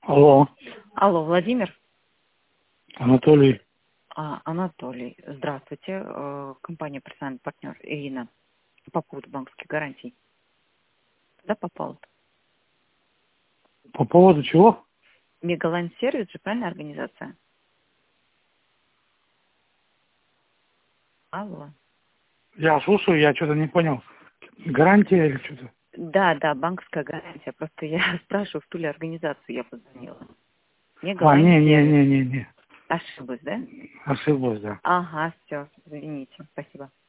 Алло, Алло, Владимир? Анатолий. Анатолий, здравствуйте. Компания «Персональный партнер» Ирина по поводу банковских гарантий. Да, попал? По поводу чего? Мегалайн сервис же, правильная организация? Алло. Я слушаю, я что-то не понял. Гарантия или что-то? Да, банковская гарантия. Просто я спрашиваю, в ту ли организацию я позвонила. Мегалайн сервис. Не. Ошиблась, да? Ошиблась, да. Ага, все, извините. Спасибо.